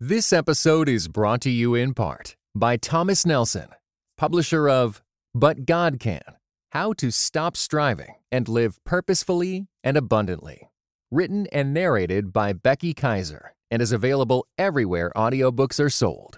This episode is brought to you in part by Thomas Nelson, publisher of But God Can: How to Stop Striving and Live Purposefully and Abundantly. Written and narrated by Becky Kaiser and is available everywhere audiobooks are sold.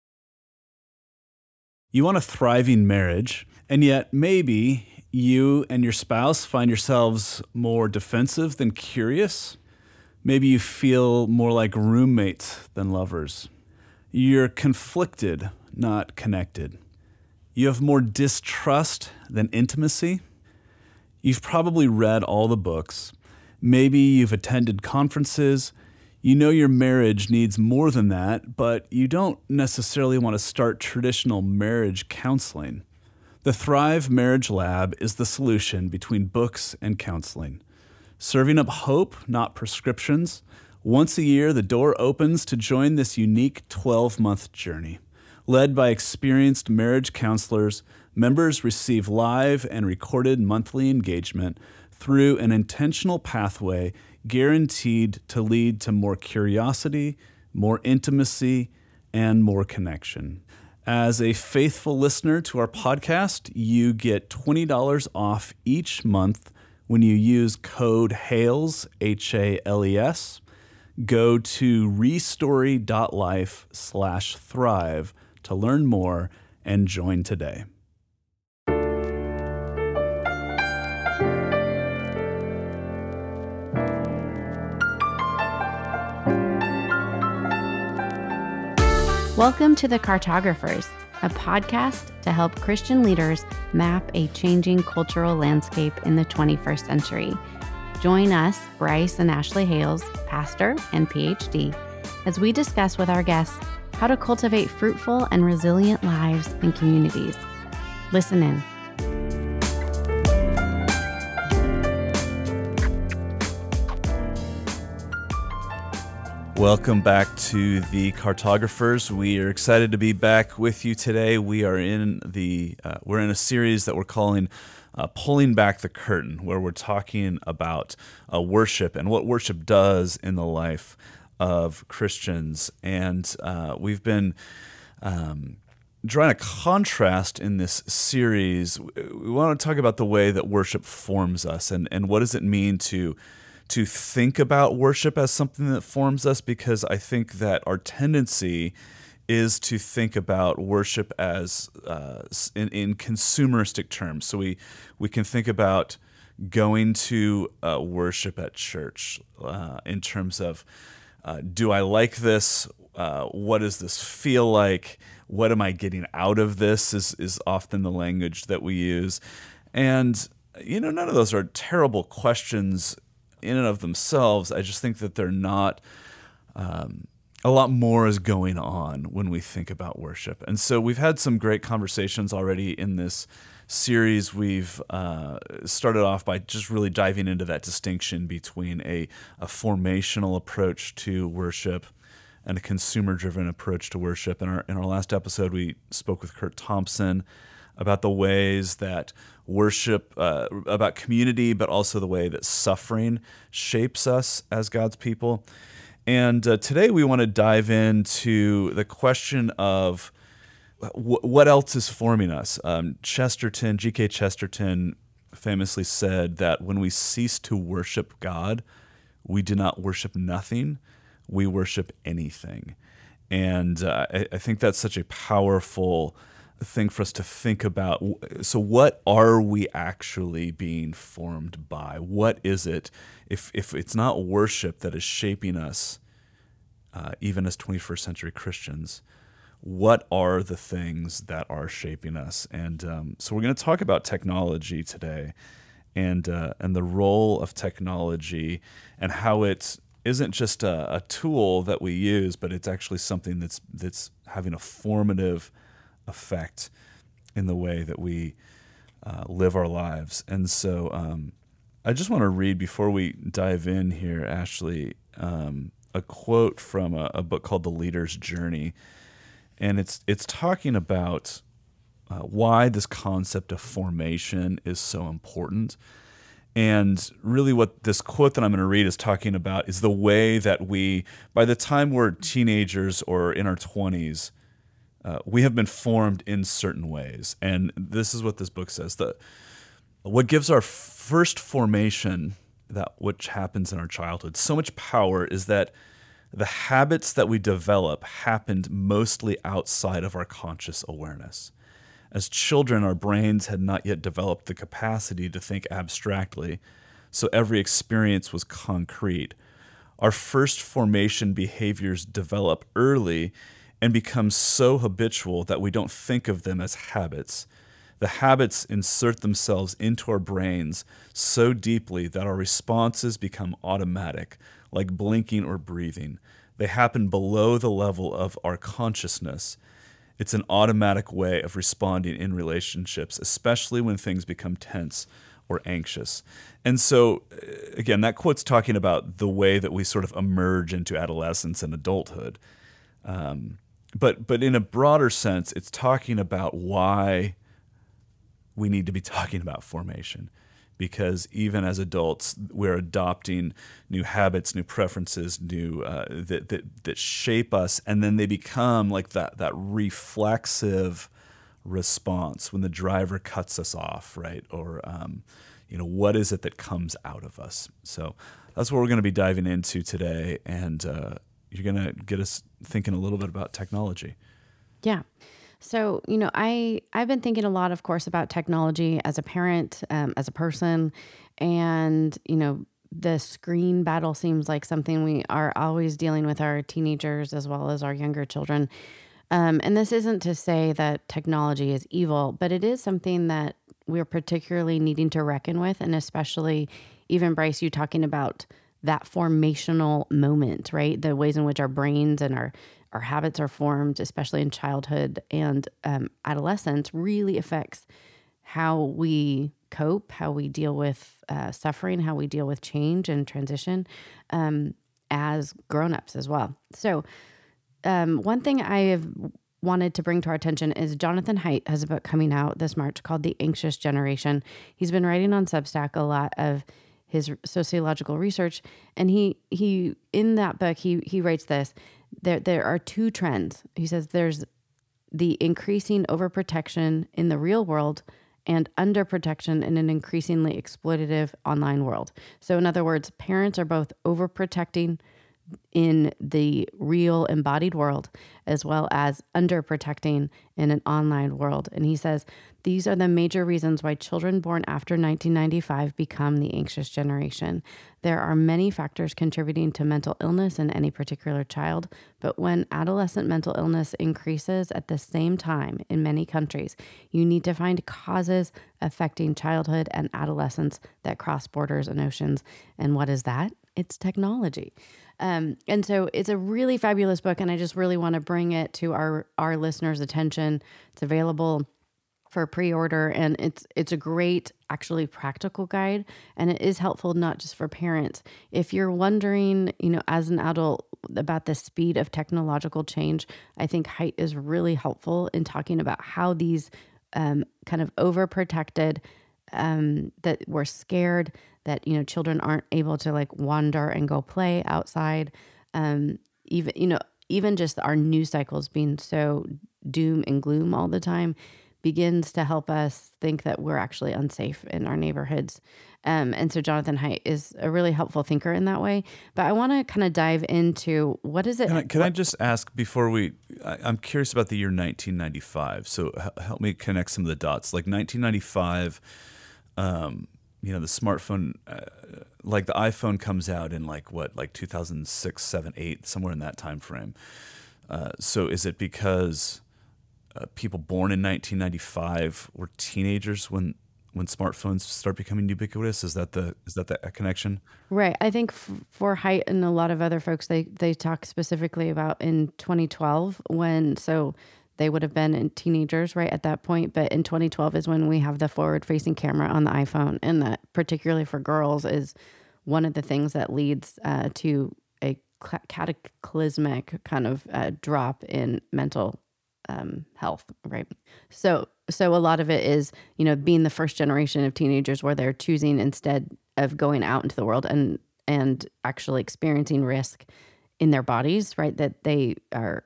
You want a thriving marriage, and yet maybe you and your spouse find yourselves more defensive than curious. Maybe you feel more like roommates than lovers. You're conflicted, not connected. You have more distrust than intimacy. You've probably read all the books. Maybe you've attended conferences. You know your marriage needs more than that, but you don't necessarily want to start traditional marriage counseling. The Thrive Marriage Lab is the solution between books and counseling. Serving up hope, not prescriptions. Once a year, the door opens to join this unique 12-month journey. Led by experienced marriage counselors, members receive live and recorded monthly engagement through an intentional pathway guaranteed to lead to more curiosity, more intimacy, and more connection. As a faithful listener to our podcast, you get $20 off each month when you use code HALES, H-A-L-E-S. Go to restory.life/thrive to learn more and join today. Welcome to The Cartographers, a podcast to help Christian leaders map a changing cultural landscape in the 21st century. Join us, Bryce and Ashley Hales, pastor and PhD, as we discuss with our guests how to cultivate fruitful and resilient lives and communities. Listen in. Welcome back to The Cartographers. We are excited to be back with you today. We are in we're in a series that we're calling Pulling Back the Curtain, where we're talking about worship and what worship does in the life of Christians. And we've been drawing a contrast in this series. We want to talk about the way that worship forms us and what does it mean to think about worship as something that forms us, because I think that our tendency is to think about worship as in consumeristic terms. So we can think about going to worship at church in terms of, do I like this? What does this feel like? What am I getting out of this is often the language that we use. And, none of those are terrible questions in and of themselves. I just think that they're not, a lot more is going on when we think about worship. And so we've had some great conversations already in this series. We've started off by just really diving into that distinction between a formational approach to worship and a consumer-driven approach to worship. In our last episode, we spoke with Kurt Thompson about the ways that worship, about community, but also the way that suffering shapes us as God's people. And today we want to dive into the question of what else is forming us. G.K. Chesterton famously said that when we cease to worship God, we do not worship nothing, we worship anything. And I think that's such a powerful thing for us to think about. So what are we actually being formed by? What is it, if it's not worship that is shaping us, even as 21st century Christians, what are the things that are shaping us? And so we're going to talk about technology today and the role of technology and how it isn't just a tool that we use, but it's actually something that's having a formative effect in the way that we live our lives. And so I just want to read, before we dive in here, Ashley, a quote from a book called The Leader's Journey. And it's talking about why this concept of formation is so important. And really what this quote that I'm going to read is talking about is the way that we, by the time we're teenagers or in our 20s, we have been formed in certain ways. And this is what this book says. What gives our first formation, that which happens in our childhood, so much power is that the habits that we develop happened mostly outside of our conscious awareness. As children, our brains had not yet developed the capacity to think abstractly, so every experience was concrete. Our first formation behaviors develop early and become so habitual that we don't think of them as habits. The habits insert themselves into our brains so deeply that our responses become automatic, like blinking or breathing. They happen below the level of our consciousness. It's an automatic way of responding in relationships, especially when things become tense or anxious. And so, again, that quote's talking about the way that we sort of emerge into adolescence and adulthood. But in a broader sense, it's talking about why we need to be talking about formation. Because even as adults, we're adopting new habits, new preferences, new that shape us, and then they become like that reflexive response when the driver cuts us off, right? Or what is it that comes out of us? So that's what we're going to be diving into today, and you're going to get us thinking a little bit about technology. Yeah. So, I've been thinking a lot, of course, about technology as a parent, as a person, and, the screen battle seems like something we are always dealing with our teenagers as well as our younger children. And this isn't to say that technology is evil, but it is something that we're particularly needing to reckon with. And especially even Bryce, you talking about that formational moment, right? The ways in which our brains and our habits are formed, especially in childhood and adolescence, really affects how we cope, how we deal with suffering, how we deal with change and transition as grownups as well. So one thing I have wanted to bring to our attention is Jonathan Haidt has a book coming out this March called The Anxious Generation. He's been writing on Substack a lot of his sociological research, and he in that book he writes this. There are two trends. He says there's the increasing overprotection in the real world and underprotection in an increasingly exploitative online world. So in other words, parents are both overprotecting in the real embodied world as well as underprotecting in an online world. And he says these are the major reasons why children born after 1995 become the anxious generation. There are many factors contributing to mental illness in any particular child, but when adolescent mental illness increases at the same time in many countries, you need to find causes affecting childhood and adolescence that cross borders and oceans. And what is that? It's technology. And so it's a really fabulous book, and I just really want to bring it to our listeners' attention. It's available for pre-order, and it's a great, actually practical guide, and it is helpful not just for parents. If you're wondering, as an adult about the speed of technological change, I think Haidt is really helpful in talking about how these kind of overprotected, that we're scared that, children aren't able to like wander and go play outside. Even just our news cycles being so doom and gloom all the time begins to help us think that we're actually unsafe in our neighborhoods. And so Jonathan Haidt is a really helpful thinker in that way. But I want to kind of dive into what is it? Can I just ask before I'm curious about the year 1995. So help me connect some of the dots. Like 1995, the smartphone, like the iPhone comes out in like 2006, 7, 8, somewhere in that time frame. So is it because people born in 1995 were teenagers when smartphones start becoming ubiquitous? Is that the connection? Right. I think for Haidt and a lot of other folks, they talk specifically about in 2012 so they would have been teenagers right at that point. But in 2012 is when we have the forward-facing camera on the iPhone, and that particularly for girls is one of the things that leads to a cataclysmic kind of drop in mental health, right? So a lot of it is, being the first generation of teenagers where they're choosing instead of going out into the world and actually experiencing risk in their bodies, right? That they are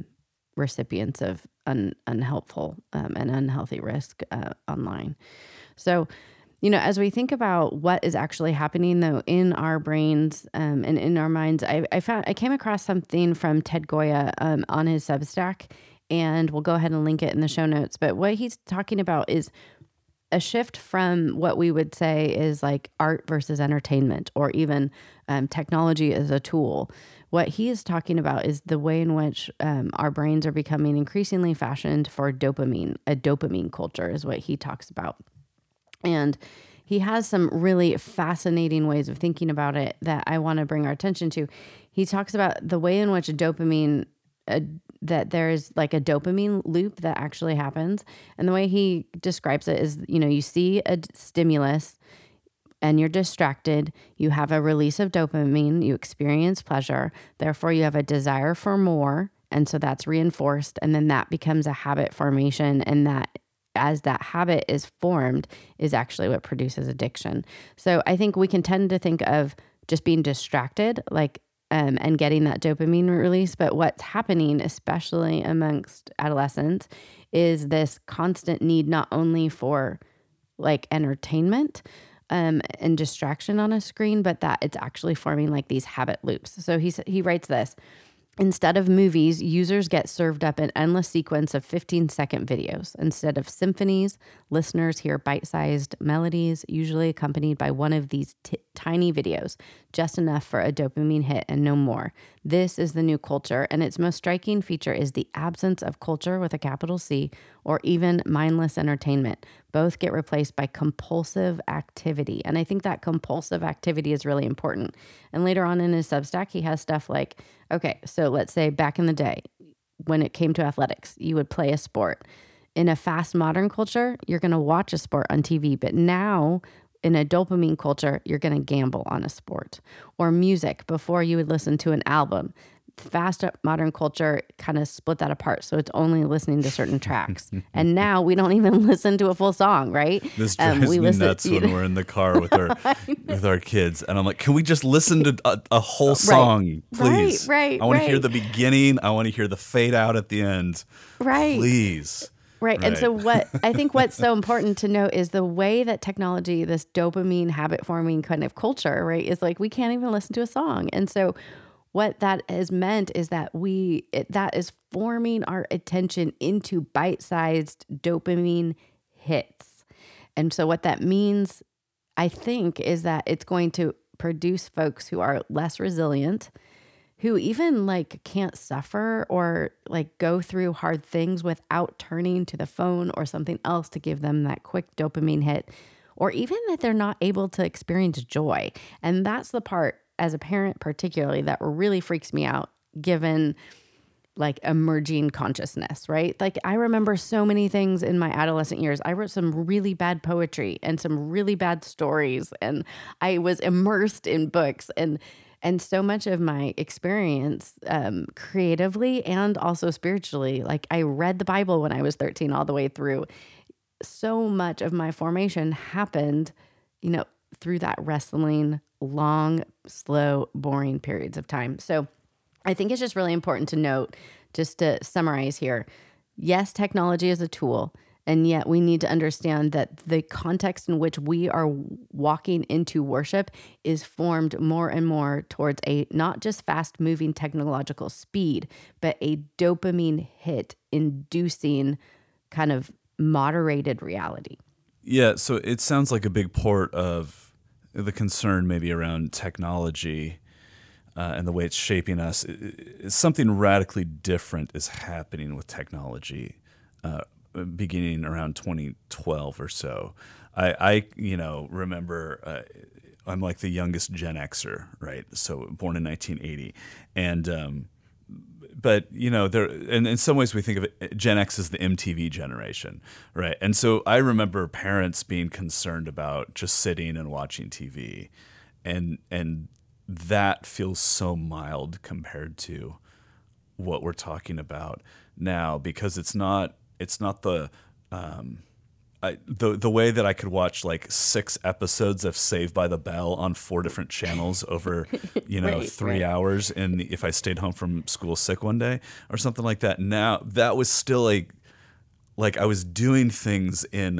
recipients of unhelpful and unhealthy risk online. So, as we think about what is actually happening though in our brains and in our minds, I came across something from Ted Goya on his Substack, and we'll go ahead and link it in the show notes. But what he's talking about is a shift from what we would say is like art versus entertainment, or even technology as a tool. What he is talking about is the way in which our brains are becoming increasingly fashioned for dopamine. A dopamine culture is what he talks about. And he has some really fascinating ways of thinking about it that I want to bring our attention to. He talks about the way in which dopamine, that there's like a dopamine loop that actually happens. And the way he describes it is, you see a stimulus and you're distracted, you have a release of dopamine, you experience pleasure, therefore you have a desire for more. And so that's reinforced. And then that becomes a habit formation. And that, as that habit is formed, is actually what produces addiction. So I think we can tend to think of just being distracted, like, and getting that dopamine release. But what's happening, especially amongst adolescents, is this constant need not only for like entertainment and distraction on a screen, but that it's actually forming like these habit loops. So he writes this: instead of movies, users get served up an endless sequence of 15-second videos. Instead of symphonies, listeners hear bite-sized melodies, usually accompanied by one of these tiny videos, just enough for a dopamine hit and no more. This is the new culture, and its most striking feature is the absence of culture with a capital C, or even mindless entertainment. Both get replaced by compulsive activity. And I think that compulsive activity is really important. And later on in his Substack, he has stuff like, okay, so let's say back in the day, when it came to athletics, you would play a sport. In a fast modern culture, you're going to watch a sport on TV. But now, in a dopamine culture, you're going to gamble on a sport. Or music, before you would listen to an album. Fast modern culture kind of split that apart. So it's only listening to certain tracks. And now we don't even listen to a full song, right? This drives me nuts when we're in the car with our kids. And I'm like, can we just listen to a whole song, please? Right. I want to hear the beginning. I want to hear the fade out at the end. Right. Please. Right. And so what's so important to note is the way that technology, this dopamine habit forming kind of culture, right, is like we can't even listen to a song. And so what that has meant is that that is forming our attention into bite-sized dopamine hits. And so what that means, I think, is that it's going to produce folks who are less resilient, who even like can't suffer or like go through hard things without turning to the phone or something else to give them that quick dopamine hit, or even that they're not able to experience joy. And that's the part, as a parent particularly, that really freaks me out, given like emerging consciousness, right? Like I remember so many things in my adolescent years. I wrote some really bad poetry and some really bad stories, and I was immersed in books, and so much of my experience creatively and also spiritually, like I read the Bible when I was 13 all the way through. So much of my formation happened, through that wrestling, long, slow, boring periods of time. So I think it's just really important to note, just to summarize here, yes, technology is a tool, and yet we need to understand that the context in which we are walking into worship is formed more and more towards a not just fast-moving technological speed, but a dopamine hit inducing kind of moderated reality. Yeah, so it sounds like a big part of the concern maybe around technology and the way it's shaping us. Something radically different is happening with technology beginning around 2012 or so. I remember I'm like the youngest Gen Xer, right? So born in 1980. And but there, and in some ways we think of it, Gen X as the MTV generation, right? And so I remember parents being concerned about just sitting and watching TV, and that feels so mild compared to what we're talking about now, because it's not the the way that I could watch like 6 episodes of Saved by the Bell on 4 different channels over, Right, 3 right. hours, and if I stayed home from school sick one day or something like that. Now that was still like I was doing things in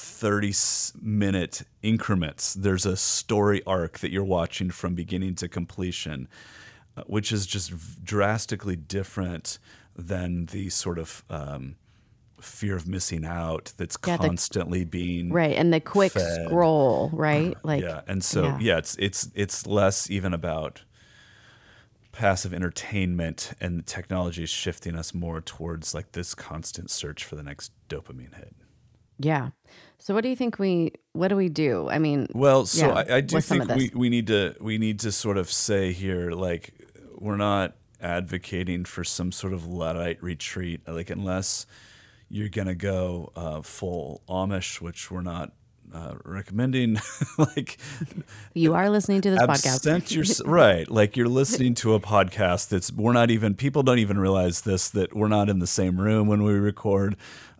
30-minute increments. There's a story arc that you're watching from beginning to completion, which is just drastically different than the sort of fear of missing out that's Yeah, constantly being right. And the quick fed. scroll, right? Like, Yeah, and so it's less even about passive entertainment, and the technology is shifting us more towards like this constant search for the next dopamine hit. yeah. So what do you think what do we do? I mean, Well, so yeah, I do with some think of this. we need to sort of say here, like, we're not advocating for some sort of Luddite retreat, like, unless you're gonna go full Amish, which we're not recommending. Like, You are listening to this absent podcast. right, like you're listening to a podcast that's people don't even realize that we're not in the same room when we record.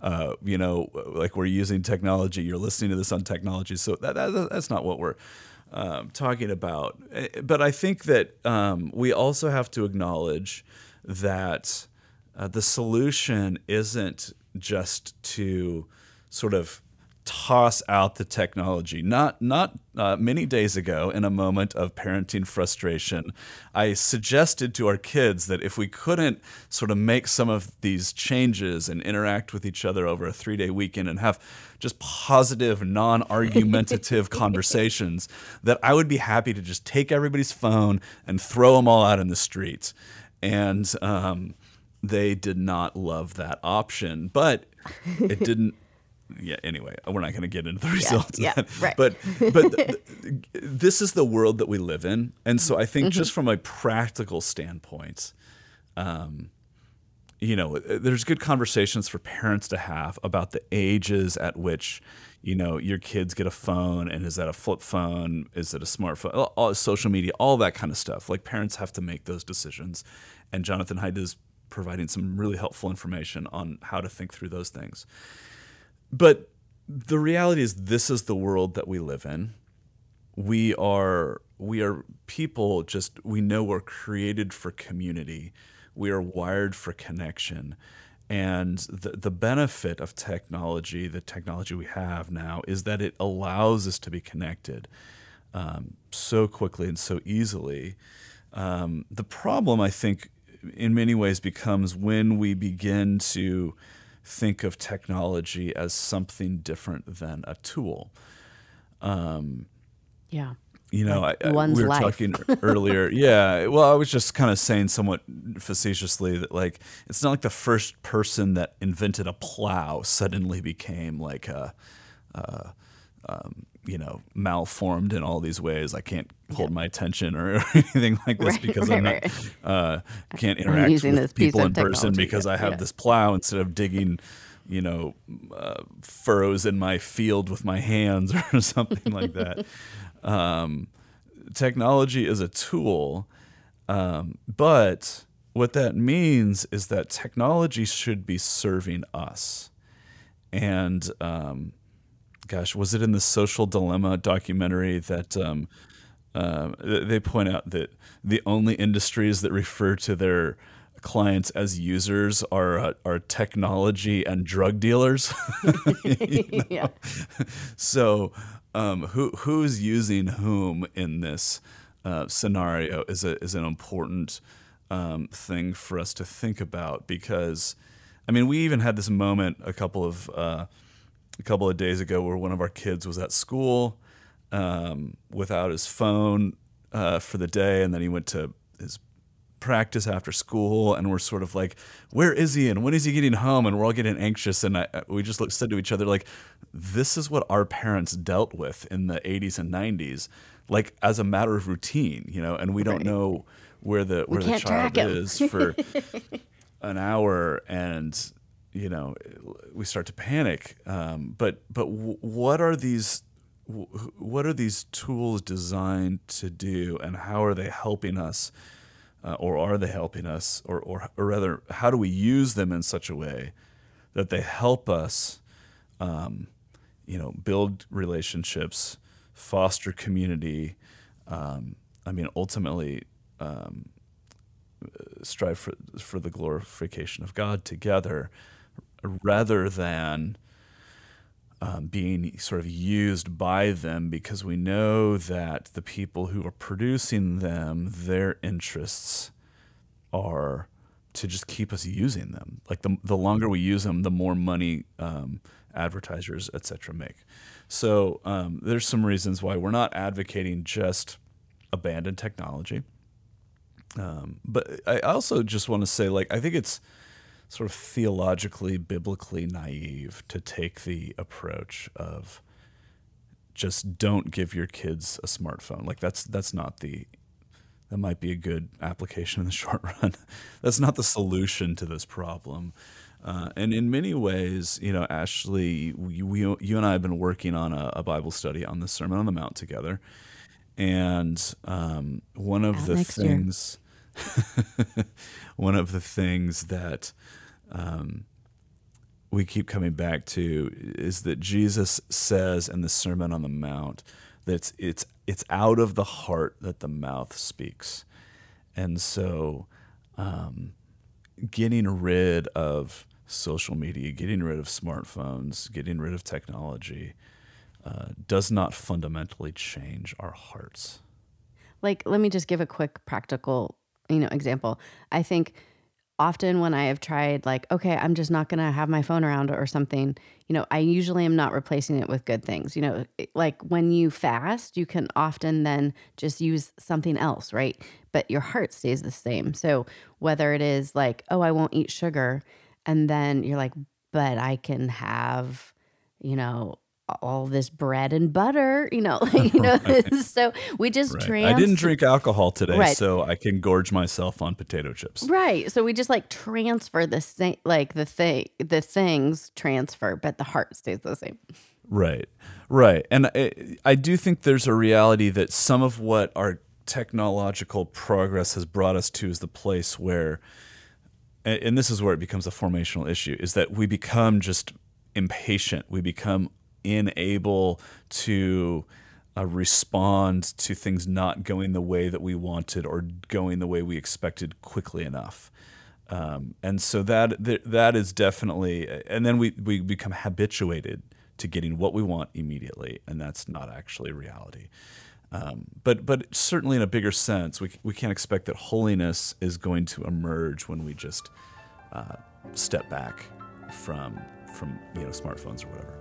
Like, we're using technology. You're listening to this on technology, so that's not what we're talking about. But I think that we also have to acknowledge that the solution isn't just to sort of toss out the technology. Not many days ago, in a moment of parenting frustration, I suggested to our kids that if we couldn't sort of make some of these changes and interact with each other over a 3-day weekend and have just positive, non-argumentative conversations, that I would be happy to just take everybody's phone and throw them all out in the street. And they did not love that option, but it didn't. Yeah. Anyway, we're not going to get into the results. Yeah, of that. right. But this is the world that we live in, and so I think just from a practical standpoint, there's good conversations for parents to have about the ages at which your kids get a phone, and is that a flip phone? Is it a smartphone? All social media, all that kind of stuff. Like, parents have to make those decisions, and Jonathan Haidt is providing some really helpful information on how to think through those things. But the reality is, this is the world that we live in. We are people, we know we're created for community. We are wired for connection. And the benefit of technology, the technology we have now, is that it allows us to be connected so quickly and so easily. The problem, I think, in many ways becomes when we begin to think of technology as something different than a tool. Yeah. We one's were life. talking earlier. Yeah. Well, I was just kind of saying somewhat facetiously that, like, it's not like the first person that invented a plow suddenly became like malformed in all these ways. I can't hold my attention or anything like this because I'm not can't interact using this with piece people of in person technology. because I have Yeah. this plow instead of digging, furrows in my field with my hands or something like that. Technology is a tool, but what that means is that technology should be serving us. And was it in the Social Dilemma documentary that they point out that the only industries that refer to their clients as users are technology and drug dealers? Yeah. So who's using whom in this scenario is an important thing for us to think about, because we even had this moment a couple of days ago where one of our kids was at school without his phone for the day, and then he went to his practice after school, and we're sort of like, where is he and when is he getting home? And we're all getting anxious, and we just said to each other, like, this is what our parents dealt with in the 80s and 90s, like, as a matter of routine, and we don't know where the can't track child him. is for an hour, and we start to panic. But what are these tools designed to do, and how are they helping us? Or are they helping us, or rather, how do we use them in such a way that they help us build relationships, foster community. Ultimately, strive for the glorification of God together, rather than being sort of used by them, because we know that the people who are producing them, their interests are to just keep us using them. Like the longer we use them, the more money advertisers, et cetera, make. So there's some reasons why we're not advocating just abandon technology. But I also just want to say, I think it's sort of theologically, biblically naive to take the approach of just don't give your kids a smartphone. That might be a good application in the short run. That's not the solution to this problem. And in many ways, Ashley, you and I have been working on a Bible study on the Sermon on the Mount together. And one of the things that we keep coming back to is that Jesus says in the Sermon on the Mount that it's out of the heart that the mouth speaks. And so getting rid of social media, getting rid of smartphones, getting rid of technology does not fundamentally change our hearts. Let me just give a quick practical, example. I think often when I have tried, okay, I'm just not going to have my phone around or something, I usually am not replacing it with good things. Like when you fast, you can often then just use something else, right? But your heart stays the same. So whether it is oh, I won't eat sugar, and then you're like, but I can have, all this bread and butter, Right. So we just Right. I didn't drink alcohol today, so I can gorge myself on potato chips. Right. So we just transfer the same, the things transfer, but the heart stays the same. Right. And I do think there's a reality that some of what our technological progress has brought us to is the place where, and this is where it becomes a formational issue, is that we become just impatient. We become unable to respond to things not going the way that we wanted or going the way we expected quickly enough. And so that is definitely, and then we become habituated to getting what we want immediately, and that's not actually reality. But certainly in a bigger sense, we can't expect that holiness is going to emerge when we just step back from smartphones or whatever.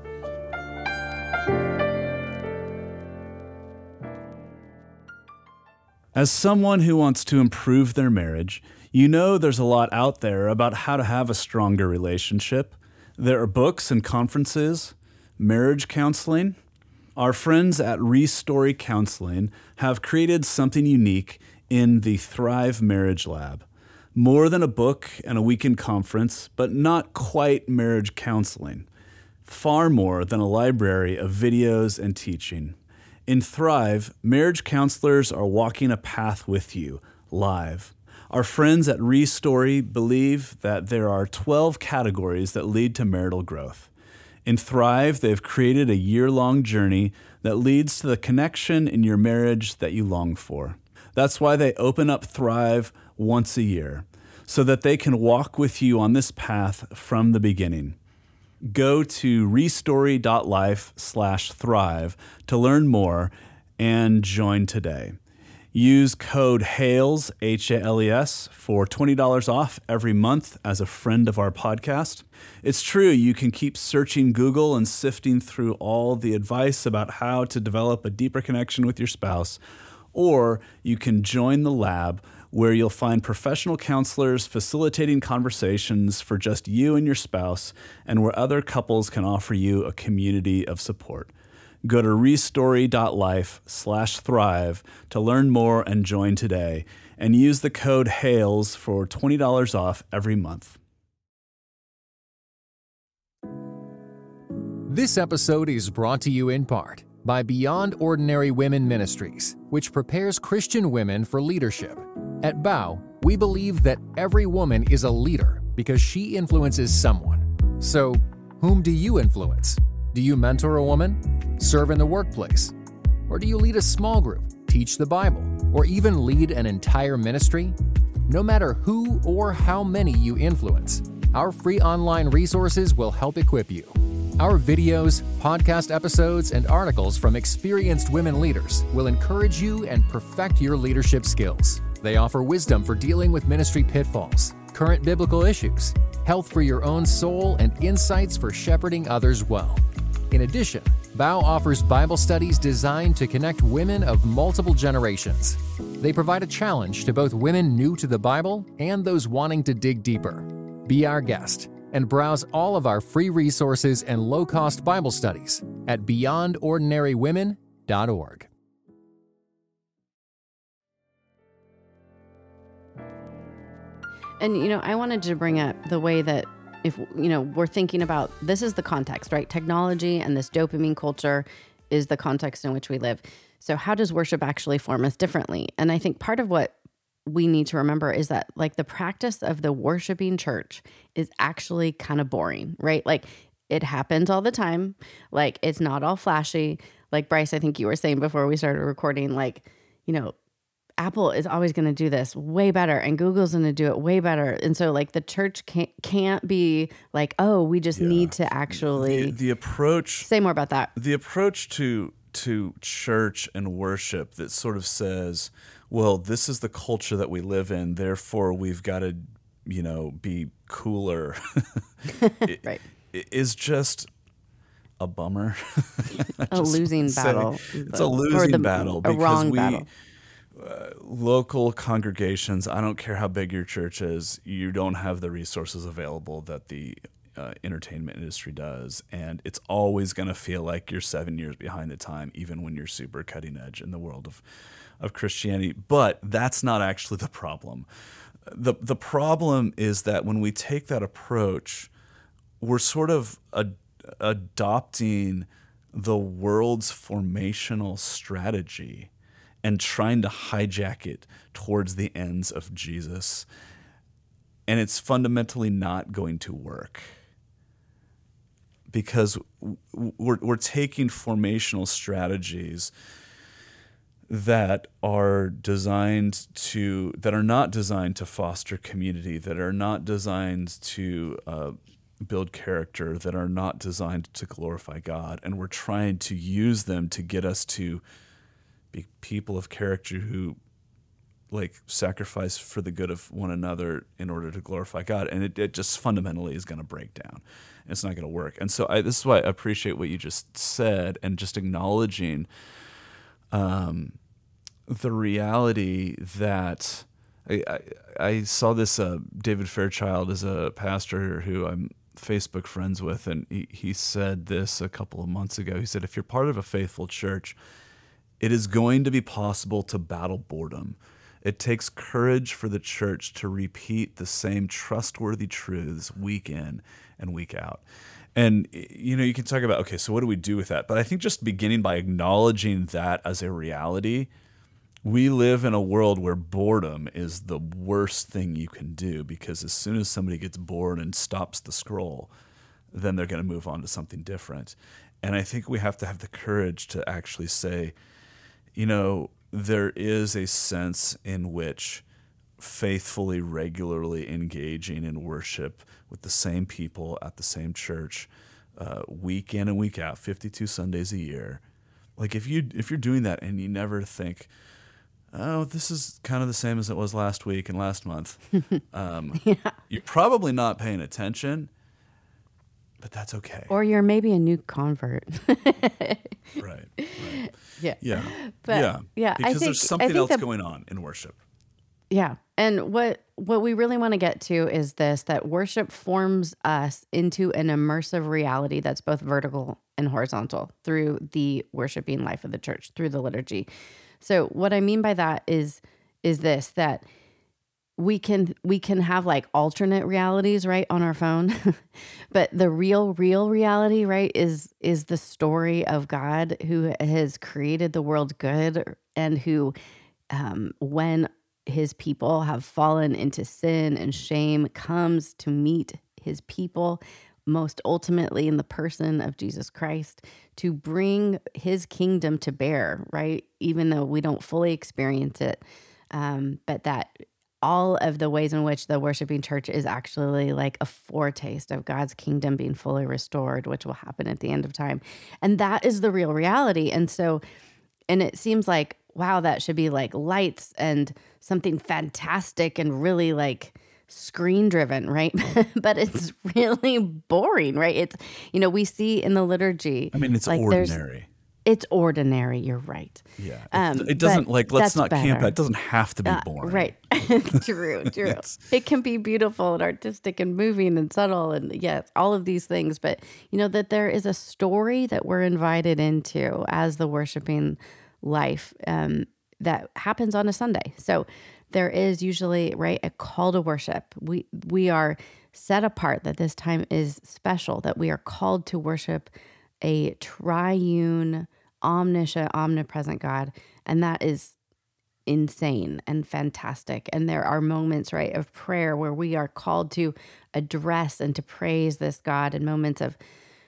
As someone who wants to improve their marriage, there's a lot out there about how to have a stronger relationship. There are books and conferences, marriage counseling. Our friends at Restory Counseling have created something unique in the Thrive Marriage Lab. More than a book and a weekend conference, but not quite marriage counseling. Far more than a library of videos and teaching. In Thrive, marriage counselors are walking a path with you, live. Our friends at Restory believe that there are 12 categories that lead to marital growth. In Thrive, they've created a year-long journey that leads to the connection in your marriage that you long for. That's why they open up Thrive once a year, so that they can walk with you on this path from the beginning. Go to restory.life/thrive to learn more and join today. Use code HALES, HALES, for $20 off every month as a friend of our podcast. It's true, you can keep searching Google and sifting through all the advice about how to develop a deeper connection with your spouse, or you can join the lab where you'll find professional counselors facilitating conversations for just you and your spouse, and where other couples can offer you a community of support. Go to restory.life/thrive to learn more and join today, and use the code HALES for $20 off every month. This episode is brought to you in part by Beyond Ordinary Women Ministries, which prepares Christian women for leadership. At BOW, we believe that every woman is a leader because she influences someone. So, whom do you influence? Do you mentor a woman? Serve in the workplace? Or do you lead a small group, teach the Bible, or even lead an entire ministry? No matter who or how many you influence, our free online resources will help equip you. Our videos, podcast episodes, and articles from experienced women leaders will encourage you and perfect your leadership skills. They offer wisdom for dealing with ministry pitfalls, current biblical issues, health for your own soul, and insights for shepherding others well. In addition, Bow offers Bible studies designed to connect women of multiple generations. They provide a challenge to both women new to the Bible and those wanting to dig deeper. Be our guest and browse all of our free resources and low-cost Bible studies at beyondordinarywomen.org. And, I wanted to bring up the way that if, we're thinking about, this is the context, right? Technology and this dopamine culture is the context in which we live. So how does worship actually form us differently? And I think part of what we need to remember is that the practice of the worshiping church is actually kind of boring, right? It happens all the time. It's not all flashy. Bryce, I think you were saying before we started recording, Apple is always going to do this way better and Google's going to do it way better. And so the church can't be oh, we just need to actually the approach. Say more about that. The approach to church and worship that sort of says, well, this is the culture that we live in, therefore we've got to, be cooler. Right. It is just a bummer. A losing battle. It's a losing battle because a wrong battle. Local congregations, I don't care how big your church is, you don't have the resources available that the entertainment industry does. And it's always going to feel like you're 7 years behind the time, even when you're super cutting edge in the world of Christianity. But that's not actually the problem. The problem is that when we take that approach, we're sort of adopting the world's formational strategy and trying to hijack it towards the ends of Jesus. And it's fundamentally not going to work because we're taking formational strategies that are not designed to foster community, that are not designed to build character, that are not designed to glorify God. And we're trying to use them to get us to be people of character who sacrifice for the good of one another in order to glorify God. And it just fundamentally is going to break down. And it's not going to work. And so this is why I appreciate what you just said and just acknowledging the reality that I saw this David Fairchild is a pastor who I'm Facebook friends with, and he said this a couple of months ago. He said, if you're part of a faithful church, it is going to be possible to battle boredom. It takes courage for the church to repeat the same trustworthy truths week in and week out. And, you can talk about, okay, so what do we do with that? But I think just beginning by acknowledging that as a reality, we live in a world where boredom is the worst thing you can do, because as soon as somebody gets bored and stops the scroll, then they're going to move on to something different. And I think we have to have the courage to actually say, there is a sense in which faithfully, regularly engaging in worship with the same people at the same church, week in and week out, 52 Sundays a year. If you're doing that and you never think, oh, this is kind of the same as it was last week and last month, you're probably not paying attention, but that's okay. Or you're maybe a new convert. Right. Yeah. Because I think there's something else going on in worship. Yeah. And what we really want to get to is this, that worship forms us into an immersive reality that's both vertical and horizontal through the worshiping life of the church, through the liturgy. So what I mean by that is this, that we can have alternate realities, right, on our phone, but the real reality, right, is the story of God who has created the world good, and who, when his people have fallen into sin and shame, comes to meet his people, most ultimately in the person of Jesus Christ to bring his kingdom to bear, right? Even though we don't fully experience it, but that all of the ways in which the worshiping church is actually like a foretaste of God's kingdom being fully restored, which will happen at the end of time. And that is the real reality. And so, and it seems like, wow, that should be like lights and something fantastic and really like screen driven, right? But it's really boring, right? It's, we see in the litrgy. I mean, it's like ordinary. It's ordinary. You're right. Yeah. It doesn't let's not camp out. It doesn't have to be boring. Right. True. It can be beautiful and artistic and moving and subtle and yes, all of these things. But that there is a story that we're invited into as the worshiping life that happens on a Sunday. So there is usually, right, a call to worship. We are set apart, that this time is special, that we are called to worship a triune, omniscient, omnipresent God. And that is insane and fantastic. And there are moments, right, of prayer where we are called to address and to praise this God, and moments of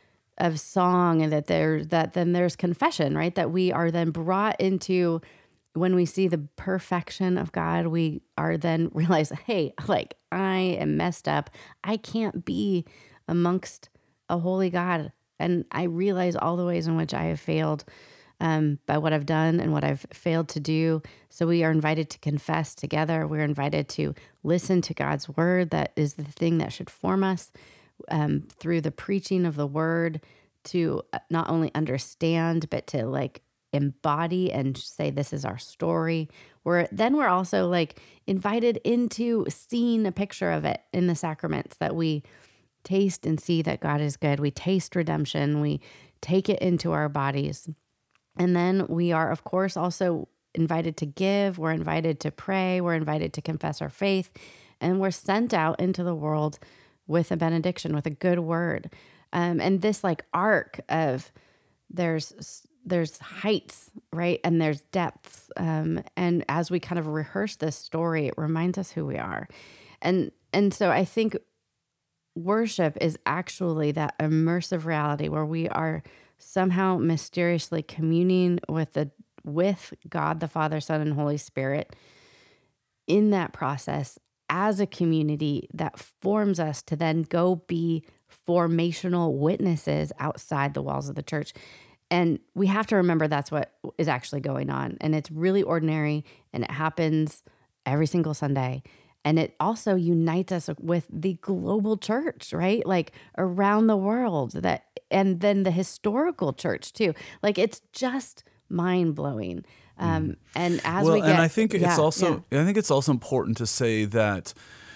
song, and then there's confession, right? That we are then brought into, when we see the perfection of God, we are then realize, hey, like I am messed up. I can't be amongst a holy God. And I realize all the ways in which I have failed by what I've done and what I've failed to do. So we are invited to confess together. We're invited to listen to God's word. That is the thing that should form us through the preaching of the word, to not only understand, but to like embody and say, this is our story. We're also like invited into seeing a picture of it in the sacraments, that we taste and see that God is good. We taste redemption. We take it into our bodies. And then we are, of course, also invited to give. We're invited to pray. We're invited to confess our faith. And we're sent out into the world with a benediction, with a good word. And this like arc of there's heights, right? And there's depths. And as we kind of rehearse this story, it reminds us who we are. And so I think worship is actually that immersive reality where we are somehow mysteriously communing with God, the Father, Son, and Holy Spirit in that process as a community that forms us to then go be formational witnesses outside the walls of the church. And we have to remember that's what is actually going on. And it's really ordinary, and it happens every single Sunday. And it also unites us with the global church, right? Like around the world, and then the historical church too. Like it's just mind blowing. And as we get, and I think it's also important to say that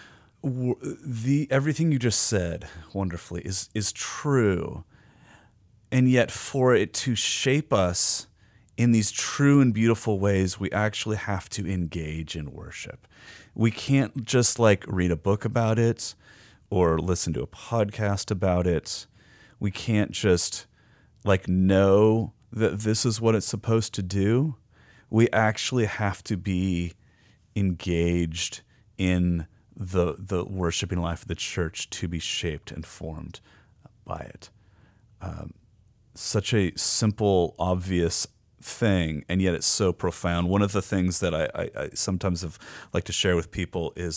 everything you just said wonderfully is true, and yet for it to shape us in these true and beautiful ways, we actually have to engage in worship. We can't just like read a book about it or listen to a podcast about it. We can't just like know that this is what it's supposed to do. We actually have to be engaged in the worshiping life of the church to be shaped and formed by it. Such a simple, obvious thing, and yet it's so profound. One of the things that I sometimes have like to share with people is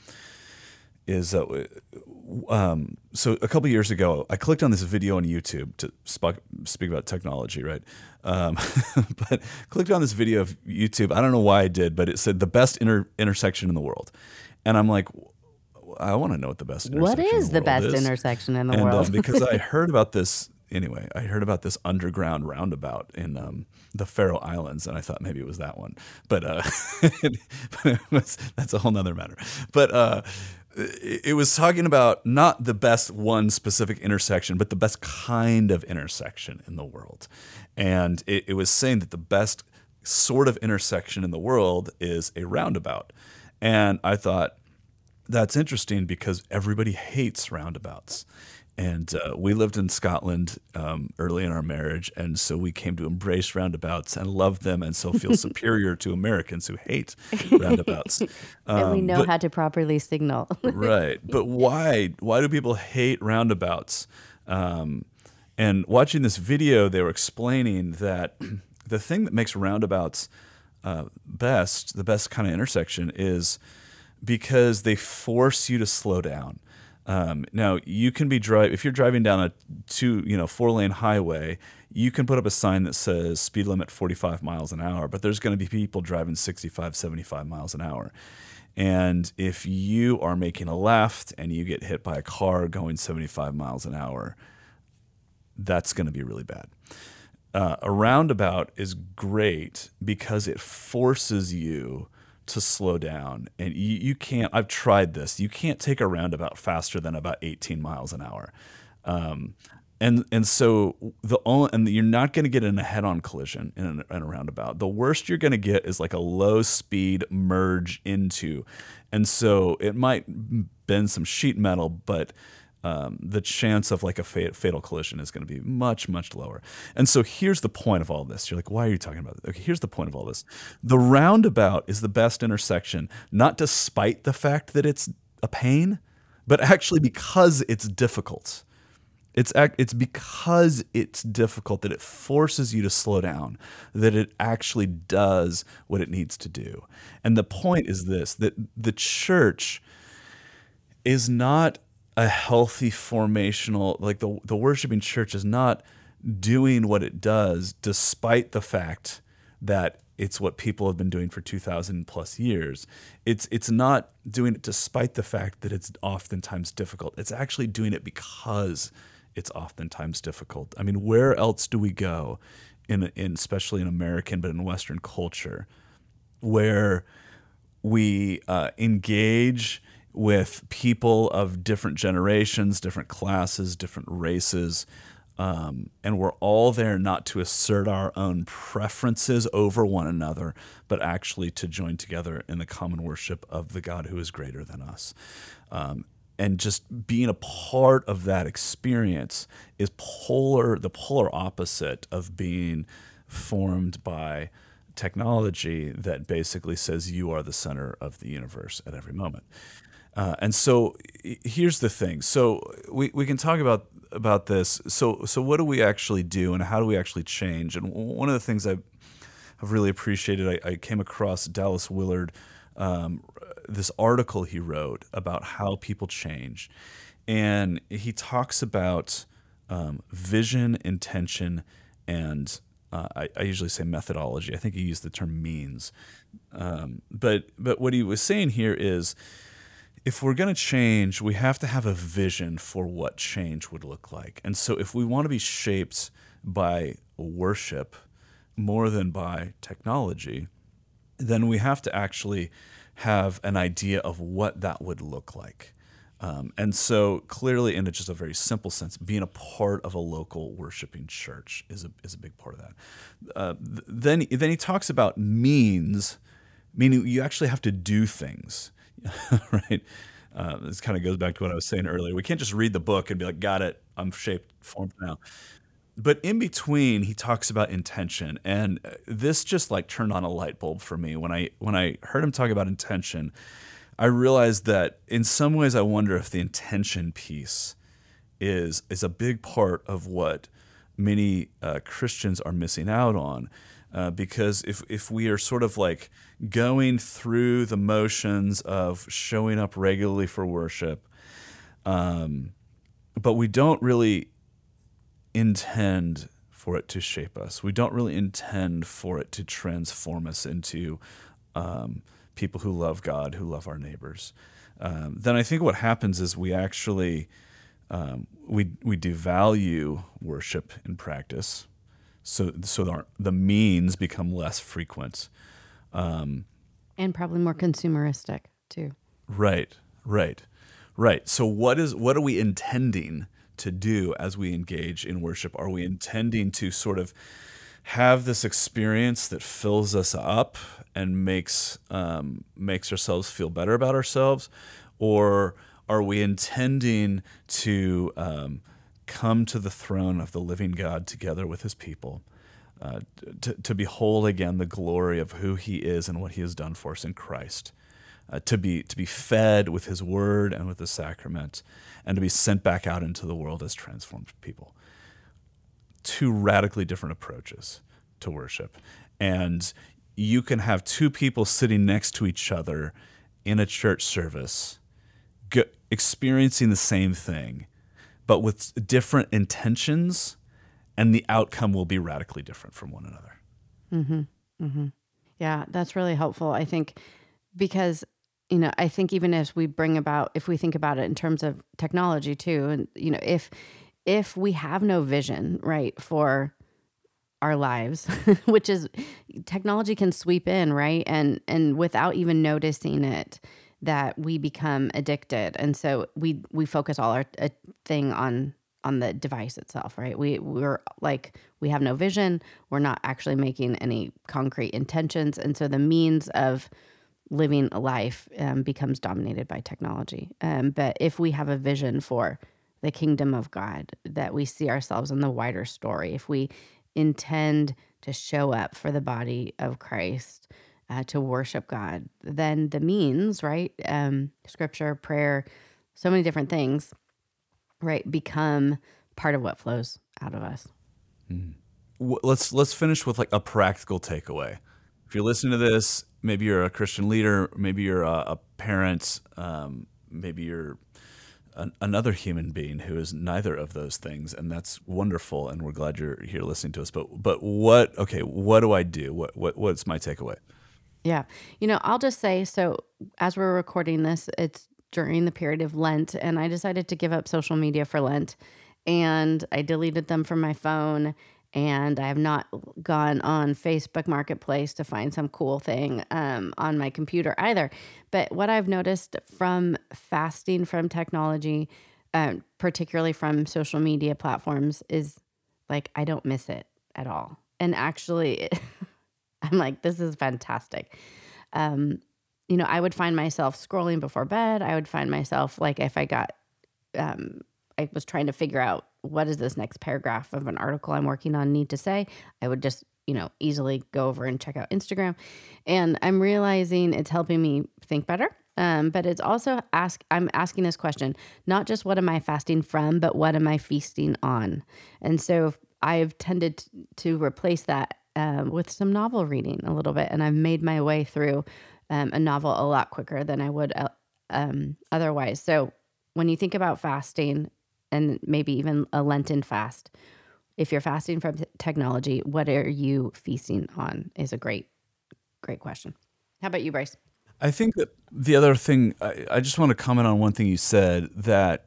so a couple years ago, I clicked on this video on YouTube to speak about technology, right? But clicked on this video of YouTube. I don't know why I did, but it said the best intersection in the world. And I'm like, I want to know what the best intersection What is the best intersection in the world? Because I heard about this, I heard about this underground roundabout in the Faroe Islands, and I thought maybe it was that one. But, that's a whole nother matter. But it was talking about not the best one specific intersection, but the best kind of intersection in the world. And it was saying that the best sort of intersection in the world is a roundabout. And I thought, that's interesting because everybody hates roundabouts. And we lived in Scotland early in our marriage, and so we came to embrace roundabouts and love them, and so feel superior to Americans who hate roundabouts. And we know But how to properly signal. right, but why? Why do people hate roundabouts? And watching this video, they were explaining that the thing that makes roundabouts the best kind of intersection, is because they force you to slow down. Now you can be if you're driving down a 4-lane highway, you can put up a sign that says speed limit 45 miles an hour, but there's going to be people driving 65, 75 miles an hour. And if you are making a left and you get hit by a car going 75 miles an hour, that's going to be really bad. A roundabout is great because it forces you to slow down, and you can't. I've tried this. You can't take a roundabout faster than about 18 miles an hour, and so you're not going to get in a head-on collision in a roundabout. The worst you're going to get is like a low-speed merge into, and so it might bend some sheet metal, but the chance of like a fatal collision is going to be much, much lower. And so here's the point of all this. You're like, why are you talking about this? Okay, here's the point of all this. The roundabout is the best intersection, not despite the fact that it's a pain, but actually because it's difficult. It's because it's difficult that it forces you to slow down, that it actually does what it needs to do. And the point is this, that the church is not a healthy formational, like the worshiping church is not doing what it does despite the fact that it's what people have been doing for 2,000 plus years. It's not doing it despite the fact that it's oftentimes difficult. It's actually doing it because it's oftentimes difficult. I mean, where else do we go in especially in American, but in Western culture, where we engage with people of different generations, different classes, different races, and we're all there not to assert our own preferences over one another, but actually to join together in the common worship of the God who is greater than us. And just being a part of that experience is the polar opposite of being formed by technology that basically says you are the center of the universe at every moment. And so here's the thing. So we can talk about this. So what do we actually do, and how do we actually change? And one of the things I've really appreciated, I came across Dallas Willard, this article he wrote about how people change. And he talks about vision, intention, and I usually say methodology. I think he used the term means. But what he was saying here is, if we're going to change, we have to have a vision for what change would look like. And so if we want to be shaped by worship more than by technology, then we have to actually have an idea of what that would look like. And so clearly, in just a very simple sense, being a part of a local worshiping church is a big part of that. Then he talks about means, meaning you actually have to do things. Right? This kind of goes back to what I was saying earlier. We can't just read the book and be like, got it, I'm formed now. But in between, he talks about intention, and this just like turned on a light bulb for me. When I heard him talk about intention, I realized that in some ways I wonder if the intention piece is a big part of what many Christians are missing out on. Because if we are sort of like going through the motions of showing up regularly for worship, but we don't really intend for it to shape us. We don't really intend for it to transform us into people who love God, who love our neighbors. Then I think what happens is we actually we devalue worship in practice. So the means become less frequent, And probably more consumeristic too. Right. So what are we intending to do as we engage in worship? Are we intending to sort of have this experience that fills us up and makes ourselves feel better about ourselves, or Are we intending to come to the throne of the living God together with his people, to behold again the glory of who he is and what he has done for us in Christ, to be fed with his word and with the sacrament, and to be sent back out into the world as transformed people? Two radically different approaches to worship. And you can have two people sitting next to each other in a church service experiencing the same thing, but with different intentions, and the outcome will be radically different from one another. Yeah, that's really helpful, I think, because, I think even as we if we think about it in terms of technology too, and, if we have no vision, right, for our lives, which is technology can sweep in, right? And without even noticing it, that we become addicted. And so we focus all our thing on the device itself, right? We're like, we have no vision. We're not actually making any concrete intentions. And so the means of living a life becomes dominated by technology. But if we have a vision for the kingdom of God, that we see ourselves in the wider story, if we intend to show up for the body of Christ, to worship God, then the means, right? Scripture, prayer, so many different things, right, become part of what flows out of us. Let's finish with like a practical takeaway. If you're listening to this, maybe you're a Christian leader, maybe you're a parent, maybe you're another human being who is neither of those things, and that's wonderful, and we're glad you're here listening to us. But what do I do? What's my takeaway? Yeah. I'll just say, so as we're recording this, it's during the period of Lent, and I decided to give up social media for Lent, and I deleted them from my phone, and I have not gone on Facebook Marketplace to find some cool thing on my computer either. But what I've noticed from fasting from technology, particularly from social media platforms, is like I don't miss it at all. And actually, I'm like, this is fantastic. I would find myself scrolling before bed. I would find myself like if I was trying to figure out what is this next paragraph of an article I'm working on need to say, I would just, easily go over and check out Instagram. And I'm realizing it's helping me think better. But it's also I'm asking this question, not just what am I fasting from, but what am I feasting on? And so I've tended to replace that with some novel reading a little bit. And I've made my way through a novel a lot quicker than I would otherwise. So when you think about fasting, and maybe even a Lenten fast, if you're fasting from technology, what are you feasting on is a great question. How about you, Bryce? I think that the other thing, I just want to comment on one thing you said, that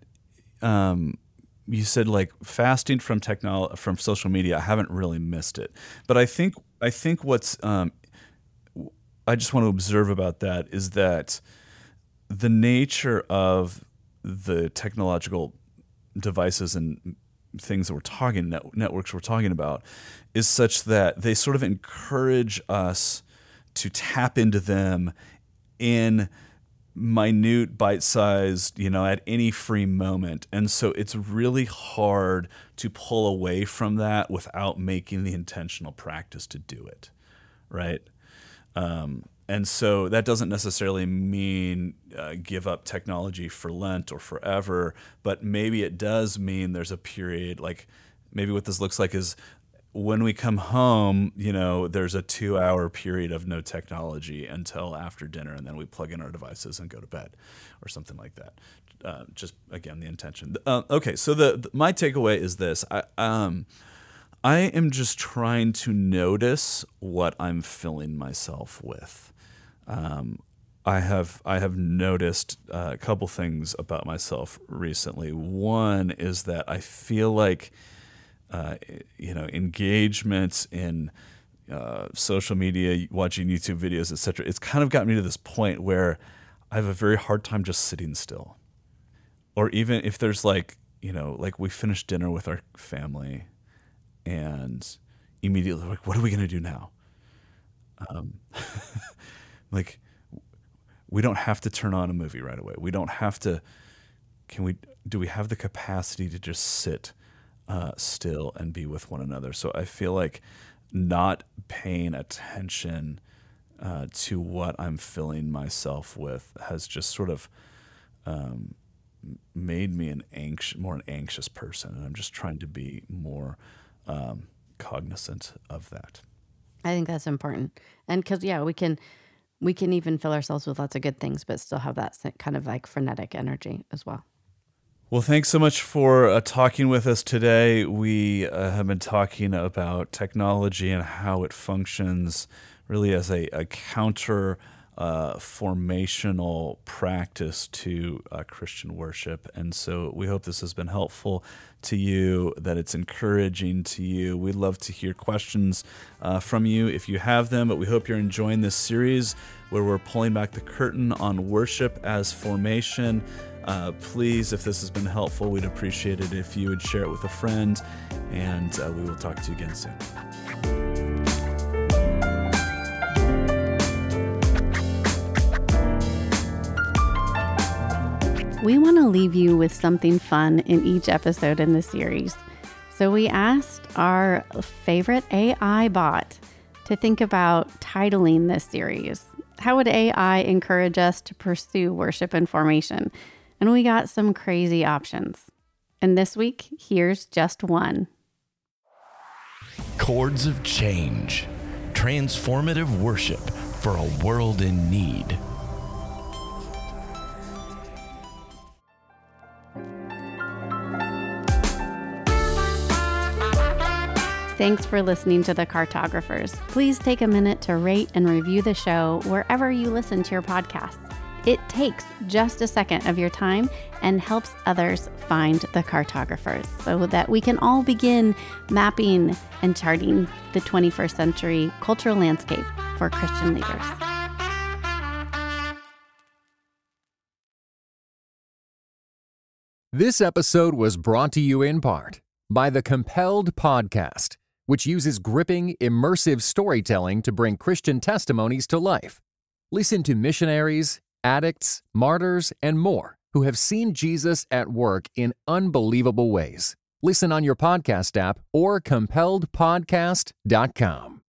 you said like fasting from from social media. I haven't really missed it, but I think what's I just want to observe about that is that the nature of the technological devices and things that we're talking, networks we're talking about, is such that they sort of encourage us to tap into them in minute, bite-sized, at any free moment. And so it's really hard to pull away from that without making the intentional practice to do it, right? And so that doesn't necessarily mean give up technology for Lent or forever, but maybe it does mean there's a period, like maybe what this looks like is when we come home, there's a 2-hour period of no technology until after dinner, and then we plug in our devices and go to bed or something like that. Just, again, the intention. Okay, so my takeaway is this. I am just trying to notice what I'm filling myself with. I have noticed a couple things about myself recently. One is that I feel like engagements in social media, watching YouTube videos, etc. It's kind of gotten me to this point where I have a very hard time just sitting still. Or even if there's like we finished dinner with our family, and immediately like, what are we gonna do now? Like, we don't have to turn on a movie right away. We don't have to do we have the capacity to just sit still and be with one another? So I feel like not paying attention to what I'm filling myself with has just sort of made me more an anxious person, and I'm just trying to be more cognizant of that. I think that's important. And because, we can even fill ourselves with lots of good things, but still have that kind of like frenetic energy as well. Well, thanks so much for talking with us today. We have been talking about technology and how it functions really as a counter formational practice to Christian worship. And so we hope this has been helpful to you, that it's encouraging to you. We'd love to hear questions from you if you have them, but we hope you're enjoying this series where we're pulling back the curtain on worship as formation. Please, if this has been helpful, we'd appreciate it if you would share it with a friend, and we will talk to you again soon. We want to leave you with something fun in each episode in this series. So we asked our favorite AI bot to think about titling this series. How would AI encourage us to pursue worship and formation? And we got some crazy options. And this week, here's just one. Chords of Change. Transformative worship for a world in need. Thanks for listening to The Cartographers. Please take a minute to rate and review the show wherever you listen to your podcasts. It takes just a second of your time and helps others find The Cartographers so that we can all begin mapping and charting the 21st century cultural landscape for Christian leaders. This episode was brought to you in part by the Compelled Podcast, which uses gripping, immersive storytelling to bring Christian testimonies to life. Listen to missionaries, addicts, martyrs, and more who have seen Jesus at work in unbelievable ways. Listen on your podcast app or compelledpodcast.com.